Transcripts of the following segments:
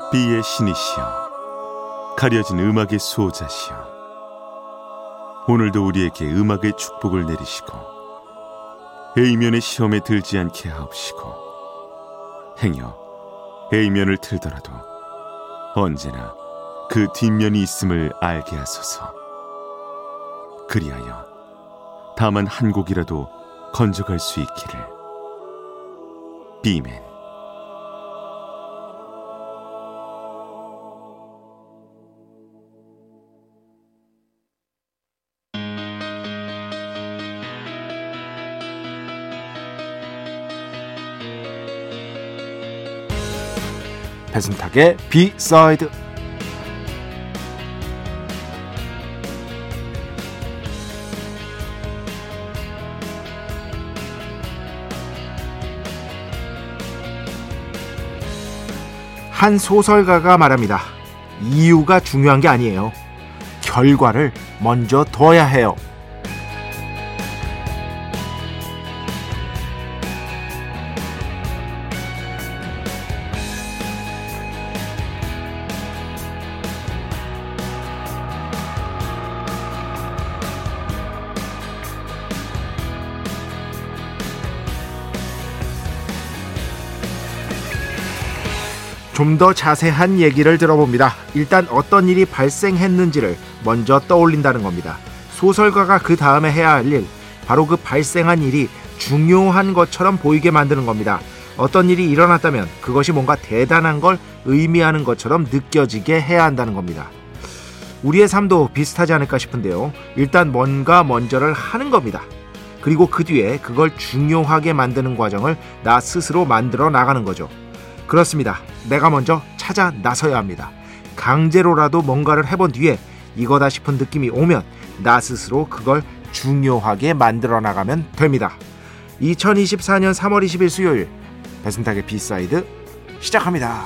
비의 신이시여, 가려진 음악의 수호자시여, 오늘도 우리에게 음악의 축복을 내리시고 A면의 시험에 들지 않게 하옵시고, 행여 A면을 틀더라도 언제나 그 뒷면이 있음을 알게 하소서. 그리하여 다만 한 곡이라도 건져갈 수 있기를. B맨. 배순탁의 비사이드. 한 소설가가 말합니다. 이유가 중요한 게 아니에요. 결과를 먼저 둬야 해요. 좀 더 자세한 얘기를 들어봅니다. 일단 어떤 일이 발생했는지를 먼저 떠올린다는 겁니다. 소설가가 그 다음에 해야 할 일, 바로 그 발생한 일이 중요한 것처럼 보이게 만드는 겁니다. 어떤 일이 일어났다면 그것이 뭔가 대단한 걸 의미하는 것처럼 느껴지게 해야 한다는 겁니다. 우리의 삶도 비슷하지 않을까 싶은데요. 일단 뭔가 먼저를 하는 겁니다. 그리고 그 뒤에 그걸 중요하게 만드는 과정을 나 스스로 만들어 나가는 거죠. 그렇습니다. 내가 먼저 찾아 나서야 합니다. 강제로라도 뭔가를 해본 뒤에 이거다 싶은 느낌이 오면 나 스스로 그걸 중요하게 만들어 나가면 됩니다. 2024년 3월 20일 수요일, 배순탁의 비사이드 시작합니다.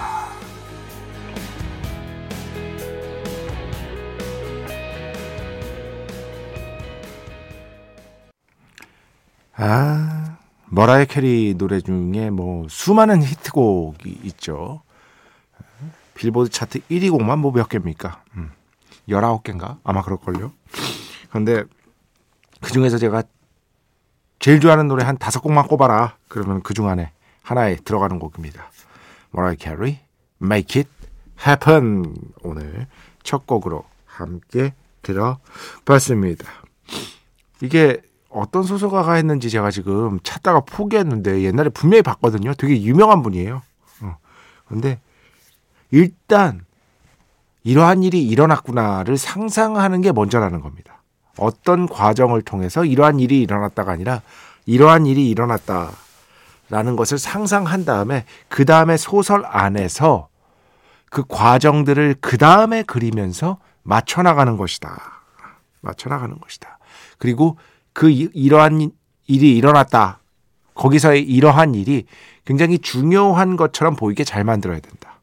머라이어 캐리 노래 중에 수많은 히트곡이 있죠. 빌보드 차트 1위 곡만 몇 개입니까? 19개인가? 아마 그럴걸요. 그런데 그 중에서 제가 제일 좋아하는 노래 한 5곡만 꼽아라. 그러면 그 중 안에 하나에 들어가는 곡입니다. 머라이어 캐리, Make It Happen. 오늘 첫 곡으로 함께 들어봤습니다. 이게 어떤 소설가가 했는지 제가 지금 찾다가 포기했는데 옛날에 분명히 봤거든요. 되게 유명한 분이에요. 그런데 일단 이러한 일이 일어났구나를 상상하는 게 먼저라는 겁니다. 어떤 과정을 통해서 이러한 일이 일어났다가 아니라 이러한 일이 일어났다라는 것을 상상한 다음에 그 다음에 소설 안에서 그 과정들을 그 다음에 그리면서 맞춰나가는 것이다. 맞춰나가는 것이다. 그리고 이러한 일이 일어났다. 거기서의 이러한 일이 굉장히 중요한 것처럼 보이게 잘 만들어야 된다.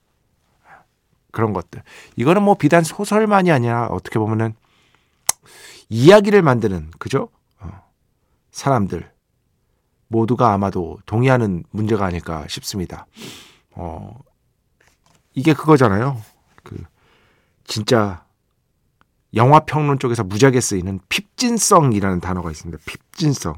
그런 것들. 이거는 비단 소설만이 아니라 어떻게 보면은 이야기를 만드는, 그죠? 사람들 모두가 아마도 동의하는 문제가 아닐까 싶습니다. 이게 그거잖아요. 진짜 영화 평론 쪽에서 무지하게 쓰이는 핍진성이라는 단어가 있습니다. 핍진성.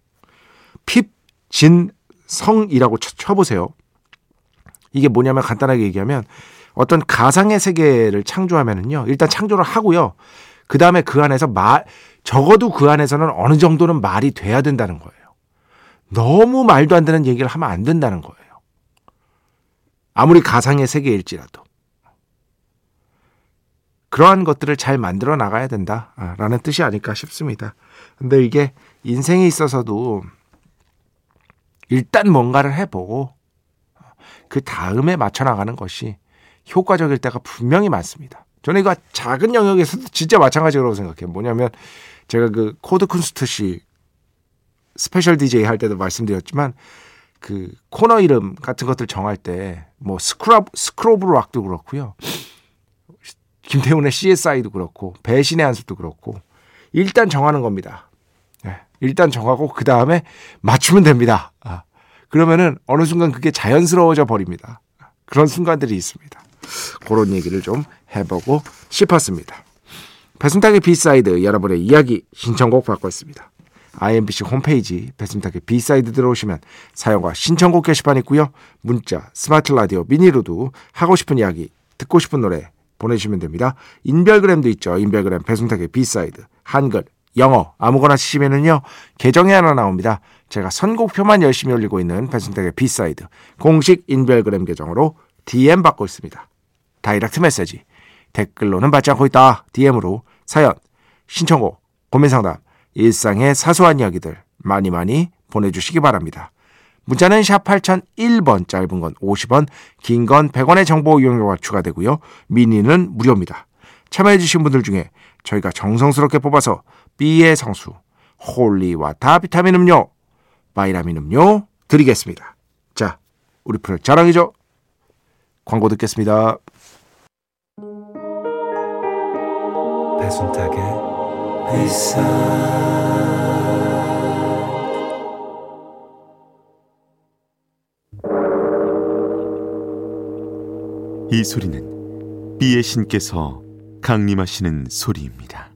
핍진성이라고 쳐보세요. 이게 뭐냐면 간단하게 얘기하면 어떤 가상의 세계를 창조하면은요. 일단 창조를 하고요. 그 다음에 그 안에서 적어도 그 안에서는 어느 정도는 말이 돼야 된다는 거예요. 너무 말도 안 되는 얘기를 하면 안 된다는 거예요. 아무리 가상의 세계일지라도. 그러한 것들을 잘 만들어 나가야 된다라는 뜻이 아닐까 싶습니다. 근데 이게 인생에 있어서도 일단 뭔가를 해보고 그 다음에 맞춰 나가는 것이 효과적일 때가 분명히 많습니다. 저는 이거 작은 영역에서도 진짜 마찬가지라고 생각해요. 뭐냐면 제가 코드 쿤스트씨 스페셜 DJ 할 때도 말씀드렸지만 코너 이름 같은 것들 정할 때 스크로브 락도 그렇고요. 김태훈의 CSI도 그렇고 배신의 한숨도 그렇고 일단 정하는 겁니다. 일단 정하고 그 다음에 맞추면 됩니다. 그러면은 어느 순간 그게 자연스러워져 버립니다. 그런 순간들이 있습니다. 그런 얘기를 좀 해보고 싶었습니다. 배순탁의 비사이드 여러분의 이야기 신청곡 받고 있습니다. IMBC 홈페이지 배순탁의 비사이드 들어오시면 사연과 신청곡 게시판 있고요. 문자, 스마트 라디오, 미니로도 하고 싶은 이야기, 듣고 싶은 노래 보내주시면 됩니다. 인별그램도 있죠. 인별그램 배순탁의 비사이드 한글, 영어 아무거나 치시면은요 계정이 하나 나옵니다. 제가 선곡표만 열심히 올리고 있는 배순탁의 비사이드 공식 인별그램 계정으로 DM 받고 있습니다. 다이렉트 메시지 댓글로는 받지 않고 있다. DM으로 사연, 신청곡, 고민상담, 일상의 사소한 이야기들 많이 많이 보내주시기 바랍니다. 문자는 샵 8001번, 짧은 건 50원, 긴 건 100원의 정보 이용료가 추가되고요. 미니는 무료입니다. 참여해주신 분들 중에 저희가 정성스럽게 뽑아서 B의 성수, 홀리와타 비타민 음료, 바이라민 음료 드리겠습니다. 자, 우리 프로 자랑이죠. 광고 듣겠습니다. 배순탁의 이 소리는 B의 신께서 강림하시는 소리입니다.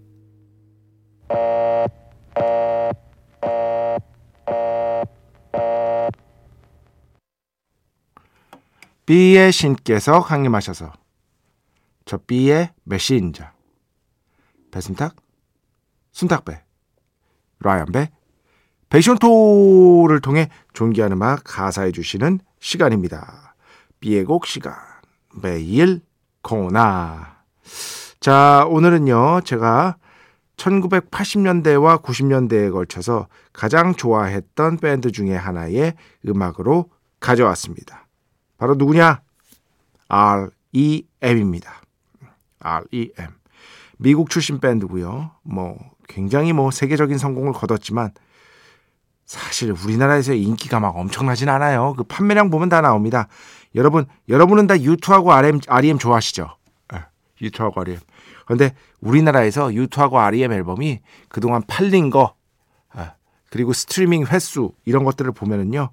B의 신께서 강림하셔서 저 B의 메신저 배순탁, 순탁배, 라이언배, 베이션토를 통해 존귀한 음악 가사해 주시는 시간입니다. B의 곡 시간 매일 코나. 자, 오늘은요 제가 1980년대와 90년대에 걸쳐서 가장 좋아했던 밴드 중에 하나의 음악으로 가져왔습니다. 바로 누구냐? REM입니다. REM. 미국 출신 밴드고요. 굉장히 세계적인 성공을 거뒀지만 사실 우리나라에서 인기가 막 엄청나진 않아요. 그 판매량 보면 다 나옵니다. 여러분은 다 U2하고 REM 좋아하시죠? U2하고 REM. 그런데 우리나라에서 U2하고 REM 앨범이 그동안 팔린 거 그리고 스트리밍 횟수 이런 것들을 보면은요.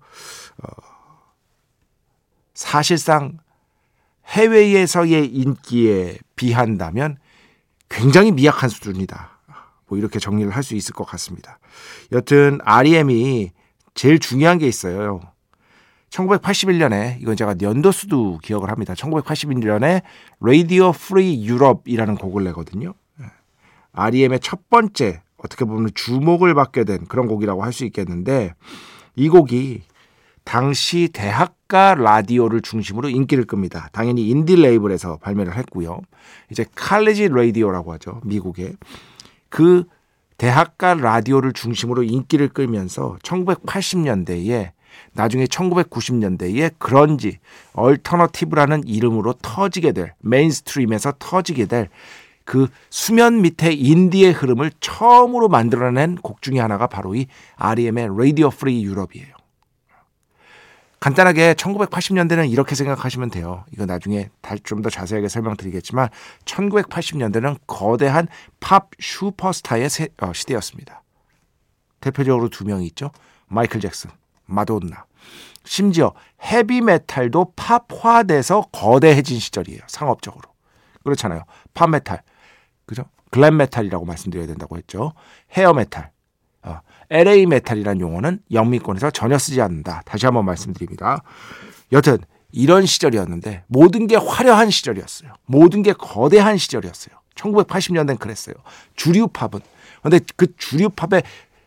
사실상 해외에서의 인기에 비한다면 굉장히 미약한 수준이다. 이렇게 정리를 할 수 있을 것 같습니다. 여튼 REM이 제일 중요한 게 있어요. 1981년에 이건 제가 연도수도 기억을 합니다. 1981년에 Radio Free Europe이라는 곡을 내거든요. REM의 첫 번째 어떻게 보면 주목을 받게 된 그런 곡이라고 할 수 있겠는데 이 곡이 당시 대학가 라디오를 중심으로 인기를 끕니다. 당연히 인디 레이블에서 발매를 했고요. 이제 칼리지 라디오라고 하죠. 미국의. 그 대학가 라디오를 중심으로 인기를 끌면서 1980년대에 나중에 1990년대에 그런지, 얼터너티브라는 이름으로 터지게 될, 메인스트림에서 터지게 될 그 수면 밑에 인디의 흐름을 처음으로 만들어낸 곡 중에 하나가 바로 이 REM의 Radio Free Europe이에요. 간단하게 1980년대는 이렇게 생각하시면 돼요. 이거 나중에 좀 더 자세하게 설명드리겠지만 1980년대는 거대한 팝 슈퍼스타의 시대였습니다. 대표적으로 두 명이 있죠. 마이클 잭슨, 마돈나. 심지어 헤비메탈도 팝화돼서 거대해진 시절이에요. 상업적으로. 그렇잖아요. 팝메탈, 그죠? 글램메탈이라고 말씀드려야 된다고 했죠. 헤어메탈. LA 메탈이라는 용어는 영미권에서 전혀 쓰지 않는다. 다시 한번 말씀드립니다. 여튼 이런 시절이었는데 모든 게 화려한 시절이었어요. 모든 게 거대한 시절이었어요. 1980년대는 그랬어요. 주류팝은. 그런데 그 주류팝의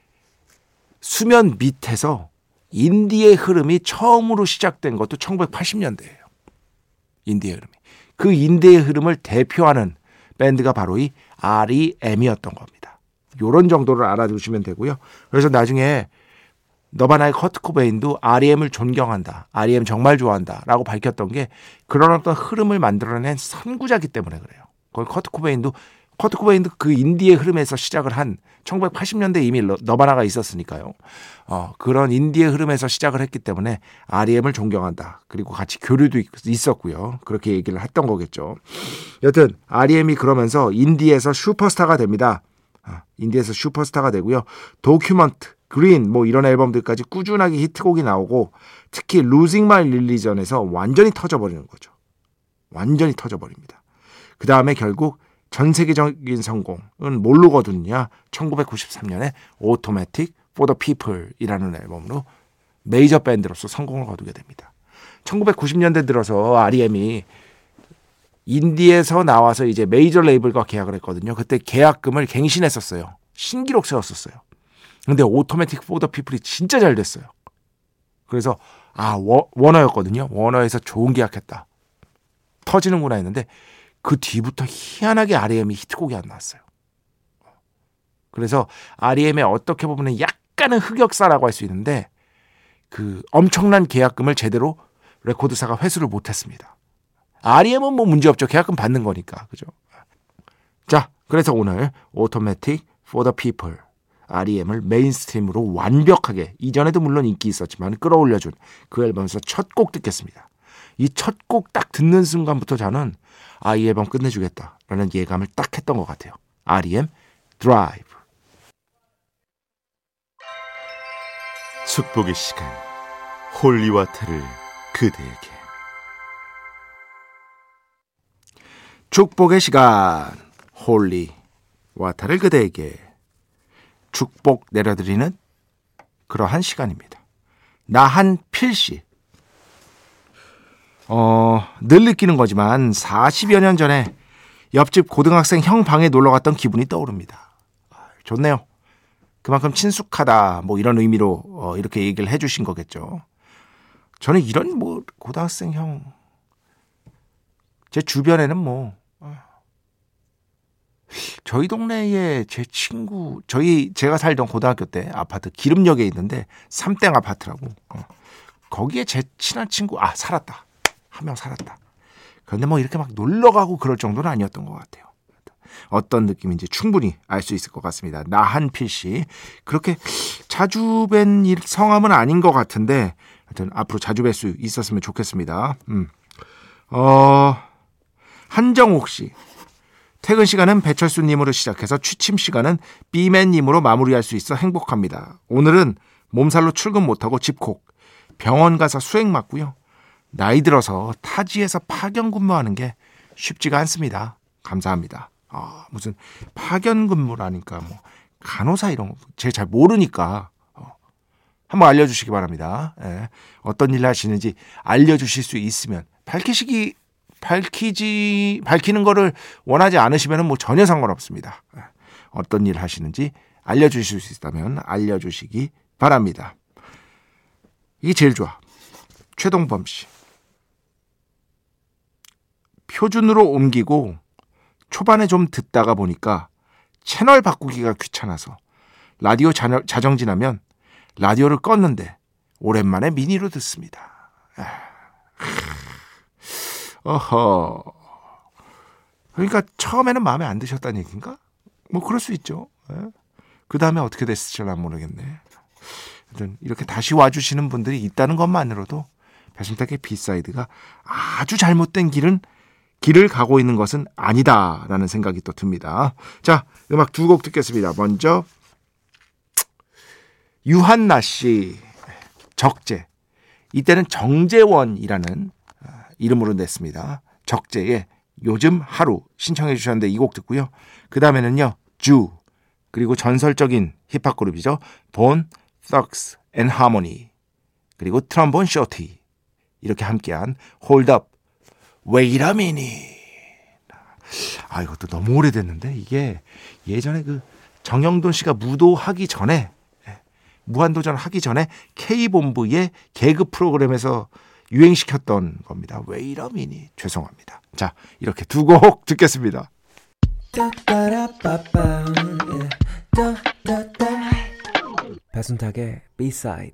수면 밑에서 인디의 흐름이 처음으로 시작된 것도 1980년대예요. 인디의 흐름이. 그 인디의 흐름을 대표하는 밴드가 바로 이 REM이었던 겁니다. 요런 정도를 알아두시면 되고요. 그래서 나중에 너바나의 커트 코베인도 REM을 존경한다. REM 정말 좋아한다. 라고 밝혔던 게 그런 어떤 흐름을 만들어낸 선구자기 때문에 그래요. 거기 커트 코베인도 그 인디의 흐름에서 시작을 한 1980년대 이미 너바나가 있었으니까요. 그런 인디의 흐름에서 시작을 했기 때문에 REM을 존경한다. 그리고 같이 교류도 있었고요. 그렇게 얘기를 했던 거겠죠. 여튼 REM이 그러면서 인디에서 슈퍼스타가 됩니다. 인디에서 슈퍼스타가 되고요. 도큐먼트, 그린 이런 앨범들까지 꾸준하게 히트곡이 나오고 특히 Losing My Religion에서 완전히 터져버리는 거죠. 완전히 터져버립니다. 그 다음에 결국 전 세계적인 성공은 뭘로 거두느냐? 1993년에 Automatic for the People이라는 앨범으로 메이저 밴드로서 성공을 거두게 됩니다. 1990년대 들어서 REM이 인디에서 나와서 이제 메이저 레이블과 계약을 했거든요. 그때 계약금을 갱신했었어요. 신기록 세웠었어요. 근데 Automatic for the People이 진짜 잘 됐어요. 그래서 워너였거든요. 워너에서 좋은 계약했다. 터지는구나 했는데 그 뒤부터 희한하게 REM이 히트곡이 안 나왔어요. 그래서 REM의 어떻게 보면 약간은 흑역사라고 할 수 있는데 그 엄청난 계약금을 제대로 레코드사가 회수를 못했습니다. REM은 뭐 문제없죠. 계약금 받는 거니까. 그죠? 자, 그래서 오늘 Automatic for the People REM을 메인스트림으로 완벽하게, 이전에도 물론 인기 있었지만 끌어올려준 그 앨범에서 첫 곡 듣겠습니다. 이 첫 곡 딱 듣는 순간부터 저는 이 앨범 끝내주겠다라는 예감을 딱 했던 것 같아요. REM Drive. 축복의 시간, 홀리와타를 그대에게. 축복의 시간, 홀리와타를 그대에게. 축복 내려드리는 그러한 시간입니다. 나한필씨. 늘 느끼는 거지만 40여 년 전에 옆집 고등학생 형 방에 놀러 갔던 기분이 떠오릅니다. 좋네요. 그만큼 친숙하다, 뭐 이런 의미로 이렇게 얘기를 해주신 거겠죠. 저는 이런 뭐 고등학생 형, 제 주변에는 뭐 저희 동네에 제 친구, 제가 살던 고등학교 때 아파트 기름역에 있는데 삼땡 아파트라고, 거기에 제 친한 친구 살았다. 한 명 살았다. 그런데 뭐 이렇게 막 놀러 가고 그럴 정도는 아니었던 것 같아요. 어떤 느낌인지 충분히 알 수 있을 것 같습니다. 나한필 씨. 그렇게 자주 뵌 성함은 아닌 것 같은데 하여튼 앞으로 자주 뵐 수 있었으면 좋겠습니다. 한정옥 씨. 퇴근 시간은 배철수님으로 시작해서 취침 시간은 B맨님으로 마무리할 수 있어 행복합니다. 오늘은 몸살로 출근 못하고 집콕. 병원 가서 수액 맞고요. 나이 들어서 타지에서 파견 근무하는 게 쉽지가 않습니다. 감사합니다. 무슨 파견 근무라니까 뭐 간호사 이런 거 제가 잘 모르니까 한번 알려주시기 바랍니다. 예. 어떤 일 하시는지 알려주실 수 있으면 밝히는 거를 원하지 않으시면 뭐 전혀 상관없습니다. 예. 어떤 일 하시는지 알려주실 수 있다면 알려주시기 바랍니다. 이게 제일 좋아. 최동범 씨. 표준으로 옮기고 초반에 좀 듣다가 보니까 채널 바꾸기가 귀찮아서 라디오 자정지나면 라디오를 껐는데 오랜만에 미니로 듣습니다. 어허. 그러니까 처음에는 마음에 안 드셨다는 얘기인가? 뭐 그럴 수 있죠. 그 다음에 어떻게 됐을지 난 모르겠네. 이렇게 다시 와주시는 분들이 있다는 것만으로도 배순탁의 비사이드가 아주 잘못된 길을 가고 있는 것은 아니다라는 생각이 또 듭니다. 자, 음악 두 곡 듣겠습니다. 먼저 유한나 씨 적재. 이때는 정재원이라는 이름으로 냈습니다. 적재의 요즘 하루 신청해 주셨는데 이 곡 듣고요. 그 다음에는요. 주 그리고 전설적인 힙합 그룹이죠. 본, Thugs and Harmony 그리고 트럼본 쇼티 이렇게 함께한 Hold Up, Wait a Minute. 이것도 너무 오래됐는데 이게 예전에 그 정영돈 씨가 무도하기 전에 무한도전 하기 전에 K본부의 개그 프로그램에서 유행시켰던 겁니다. Wait a Minute. 죄송합니다. 자, 이렇게 두 곡 듣겠습니다. 배순탁의 B-side.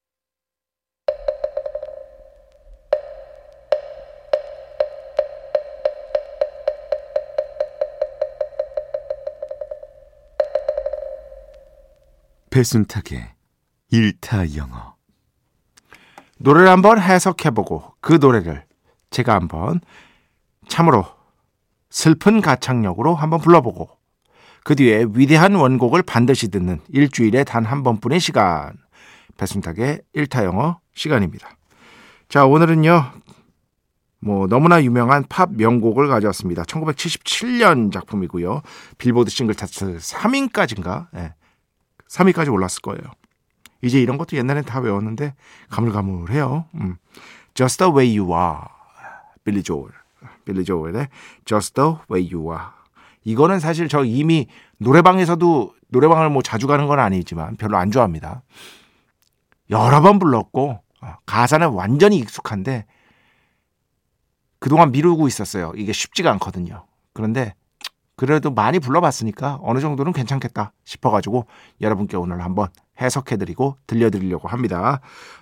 배순탁의 일타 영어. 노래를 한번 해석해보고 그 노래를 제가 한번 참으로 슬픈 가창력으로 한번 불러보고 그 뒤에 위대한 원곡을 반드시 듣는 일주일에 단 한 번뿐의 시간. 배순탁의 일타 영어 시간입니다. 자, 오늘은요. 뭐 너무나 유명한 팝 명곡을 가져왔습니다. 1977년 작품이고요. 빌보드 싱글 차트 3위까지인가? 네. 3위까지 올랐을 거예요. 이제 이런 것도 옛날엔 다 외웠는데 가물가물해요. Just the way you are. 빌리 조엘의 Just the way you are. 이거는 사실 저 이미 노래방에서도 노래방을 뭐 자주 가는 건 아니지만 별로 안 좋아합니다. 여러 번 불렀고 가사는 완전히 익숙한데 그동안 미루고 있었어요. 이게 쉽지가 않거든요. 그런데 그래도 많이 불러봤으니까 어느 정도는 괜찮겠다 싶어가지고 여러분께 오늘 한번 해석해드리고 들려드리려고 합니다.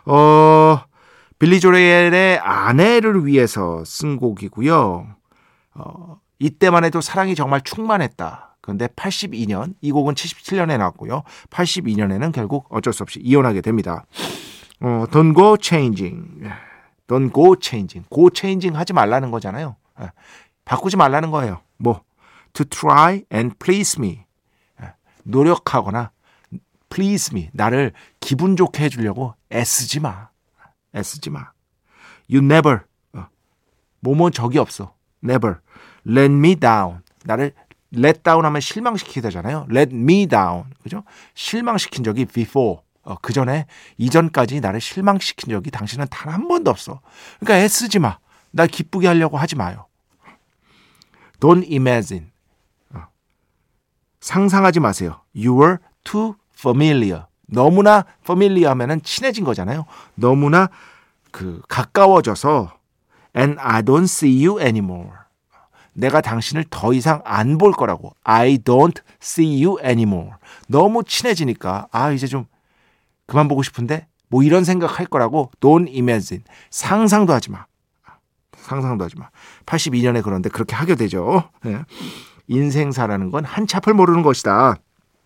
빌리 조엘의 아내를 위해서 쓴 곡이고요. 이때만 해도 사랑이 정말 충만했다. 그런데 82년, 이 곡은 77년에 나왔고요. 82년에는 결국 어쩔 수 없이 이혼하게 됩니다. Don't go changing. Don't go changing. Go changing 하지 말라는 거잖아요. 바꾸지 말라는 거예요. 뭐 to try and please me. 노력하거나 please me. 나를 기분 좋게 해주려고 애쓰지 마. You never. 뭐뭐 적이 없어. Never. Let me down. 나를 let down 하면 실망시키다잖아요. Let me down. 그죠? 실망시킨 적이 before. 그 전에 이전까지 나를 실망시킨 적이 당신은 단 한 번도 없어. 그러니까 애쓰지 마. 날 기쁘게 하려고 하지 마요. Don't imagine. 상상하지 마세요. You were too familiar. 너무나 familiar 하면은 친해진 거잖아요. 너무나 가까워져서 and I don't see you anymore. 내가 당신을 더 이상 안 볼 거라고. I don't see you anymore. 너무 친해지니까 이제 좀 그만 보고 싶은데 뭐 이런 생각할 거라고. Don't imagine. 상상도 하지 마. 82년에 그런데 그렇게 하게 되죠. 네. 인생사라는 건 한치 앞을 모르는 것이다.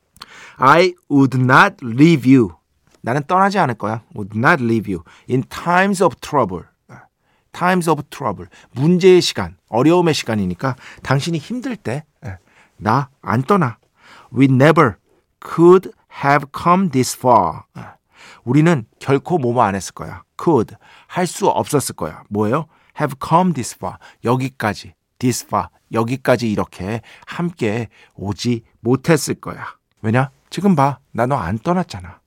I would not leave you. 나는 떠나지 않을 거야. Would not leave you. In times of trouble. Times of trouble. 문제의 시간, 어려움의 시간이니까 당신이 힘들 때 나 안 떠나. We never could have come this far. 우리는 결코 뭐뭐 안 했을 거야. Could. 할 수 없었을 거야. 뭐예요? Have come this far. 여기까지. This far. 여기까지 이렇게 함께 오지 못했을 거야. 왜냐? 지금 봐. 나 너 안 떠났잖아.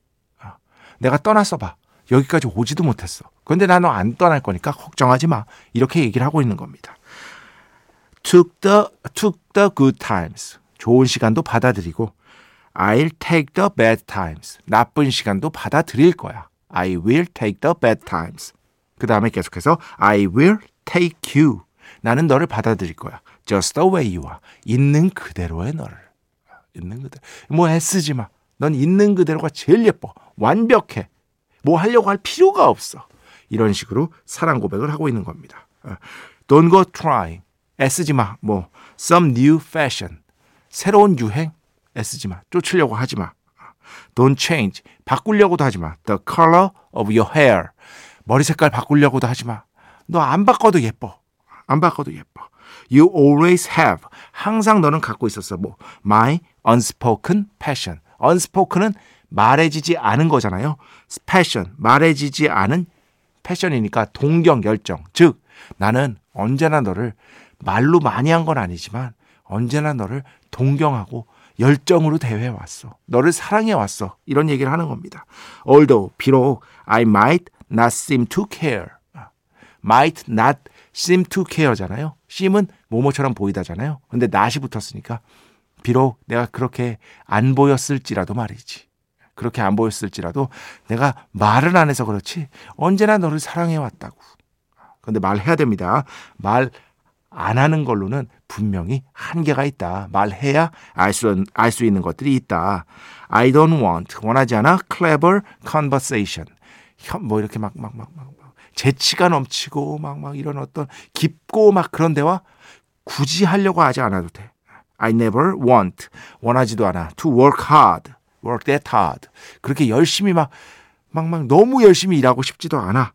내가 떠났어 봐. 여기까지 오지도 못했어. 그런데 나 너 안 떠날 거니까 걱정하지 마. 이렇게 얘기를 하고 있는 겁니다. Took the good times. 좋은 시간도 받아들이고 I'll take the bad times. 나쁜 시간도 받아들일 거야. I will take the bad times. 그 다음에 계속해서 I will take you. 나는 너를 받아들일 거야. Just the way you are. 있는 그대로의 너를. 있는 그대로. 뭐 애쓰지 마. 넌 있는 그대로가 제일 예뻐. 완벽해. 뭐 하려고 할 필요가 없어. 이런 식으로 사랑 고백을 하고 있는 겁니다. Don't go trying. 애쓰지 마. 뭐 some new fashion. 새로운 유행. 애쓰지 마. 쫓으려고 하지 마. Don't change. 바꾸려고도 하지 마. The color of your hair. 머리 색깔 바꾸려고도 하지 마. 너 안 바꿔도 예뻐. 안 바꿔도 예뻐. You always have. 항상 너는 갖고 있었어. 뭐 my unspoken passion. unspoken은 말해지지 않은 거잖아요. passion. 말해지지 않은 패션이니까 동경, 열정. 즉 나는 언제나 너를 말로 많이 한 건 아니지만 언제나 너를 동경하고 열정으로 대해왔어. 너를 사랑해왔어. 이런 얘기를 하는 겁니다. Although, 비록 I might not seem to care. might not seem to care잖아요. seem은 뭐뭐처럼 보이다잖아요. 근데 not이 붙었으니까 비록 내가 그렇게 안 보였을지라도 말이지. 그렇게 안 보였을지라도 내가 말은 안 해서 그렇지 언제나 너를 사랑해왔다고. 근데 말해야 됩니다. 말 안 하는 걸로는 분명히 한계가 있다. 말해야 알 수 있는 것들이 있다. I don't want. 원하지 않아. Clever conversation. 뭐 이렇게 막 재치가 넘치고 막 이런 어떤 깊고 막 그런 대화 굳이 하려고 하지 않아도 돼. I never want. 원하지도 않아. To work hard. work that hard. 그렇게 열심히 막 너무 열심히 일하고 싶지도 않아.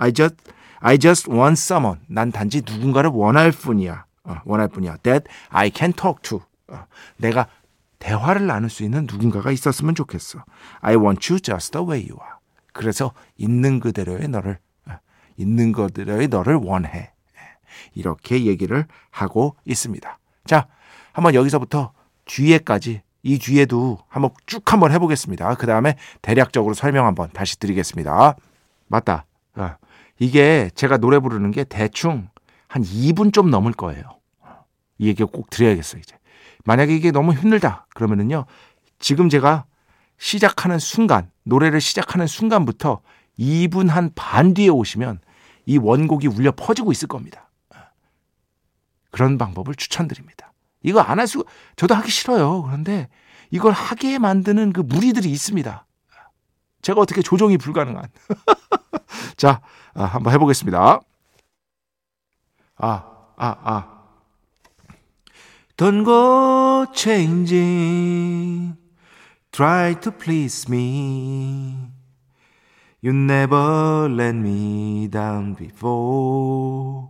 I just want someone. 난 단지 누군가를 원할 뿐이야. That I can talk to. 내가 대화를 나눌 수 있는 누군가가 있었으면 좋겠어. I want you just the way you are. 그래서 있는 그대로의 너를 원해. 이렇게 얘기를 하고 있습니다. 자, 한번 여기서부터 뒤에까지 이 뒤에도 한번 해보겠습니다. 그 다음에 대략적으로 설명 한번 다시 드리겠습니다. 맞다. 이게 제가 노래 부르는 게 대충 한 2분 좀 넘을 거예요. 이 얘기 꼭 드려야겠어요. 이제 만약에 이게 너무 힘들다 그러면은요, 지금 제가 시작하는 순간, 노래를 시작하는 순간부터 2분 한 반 뒤에 오시면 이 원곡이 울려 퍼지고 있을 겁니다. 그런 방법을 추천드립니다. 이거 안 할 수, 저도 하기 싫어요. 그런데 이걸 하게 만드는 그 무리들이 있습니다. 제가 어떻게 조정이 불가능한. 자, 한번 해보겠습니다. Don't go changing, try to please me. You never let me down before.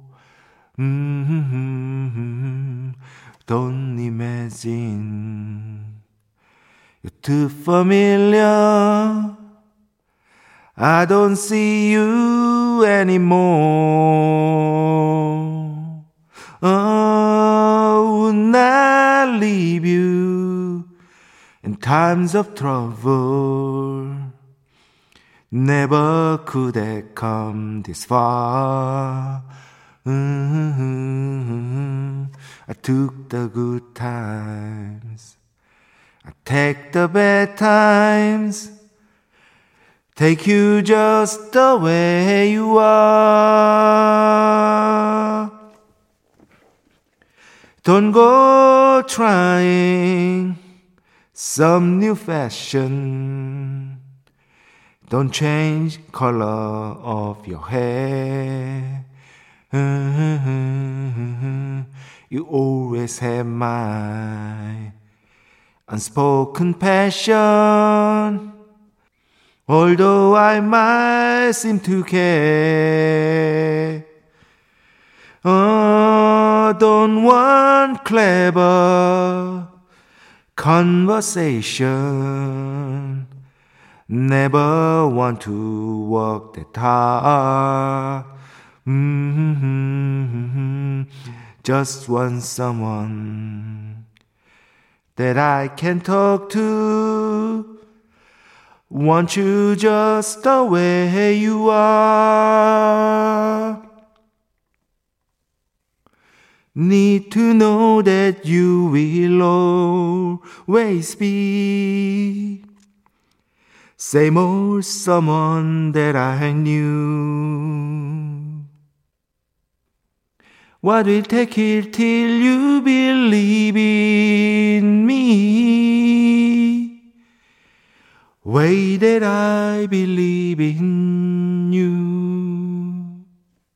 Don't imagine you're too familiar. I don't see you anymore. Oh, would I leave you in times of trouble? Never could have come this far. I took the good times, I take the bad times, take you just the way you are. Don't go trying some new fashion. Don't change color of your hair. You always have my unspoken passion. Although I might seem to care. Oh, don't want clever conversation. Never want to walk that hard. Just want someone that I can talk to. Want you just the way you are. Need to know that you will always be same old someone that I knew. What will take it till you believe in me? Way that I believe in you.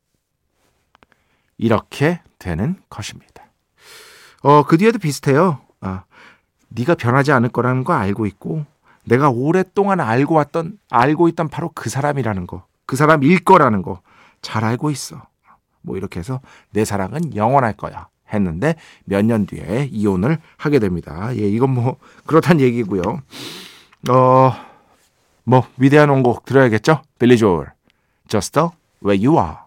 이렇게 되는 것입니다. 그 뒤에도 비슷해요. 네가 변하지 않을 거라는 거 알고 있고, 내가 오랫동안 알고 있던 바로 그 사람이라는 거, 그 사람일 거라는 거 잘 알고 있어. 뭐 이렇게 해서 내 사랑은 영원할 거야 했는데 몇 년 뒤에 이혼을 하게 됩니다. 예, 이건 뭐 그렇단 얘기고요. 뭐 위대한 원곡 들어야겠죠? 빌리 조엘, Just the way you are.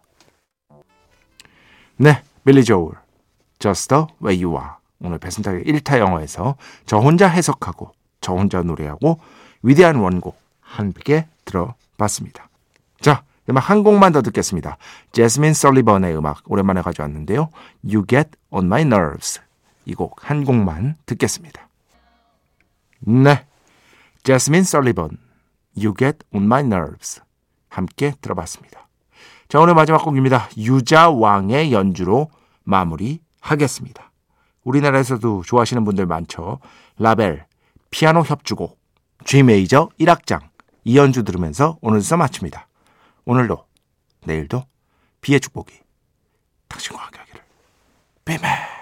네, 빌리 조엘, Just the way you are. 오늘 배순탁의 1타 영어에서 저 혼자 해석하고 저 혼자 노래하고 위대한 원곡 함께 들어봤습니다. 자, 음악 한 곡만 더 듣겠습니다. 제스민 설리번의 음악 오랜만에 가져왔는데요. You Get On My Nerves. 이 곡 한 곡만 듣겠습니다. 네, 제스민 설리번 You Get On My Nerves 함께 들어봤습니다. 자, 오늘 마지막 곡입니다. 유자왕의 연주로 마무리하겠습니다. 우리나라에서도 좋아하시는 분들 많죠. 라벨 피아노 협주곡 G 메이저 1악장 이 연주 들으면서 오늘 수업 마칩니다. 오늘도 내일도 비의 축복이 당신과 함께 하기를. 비메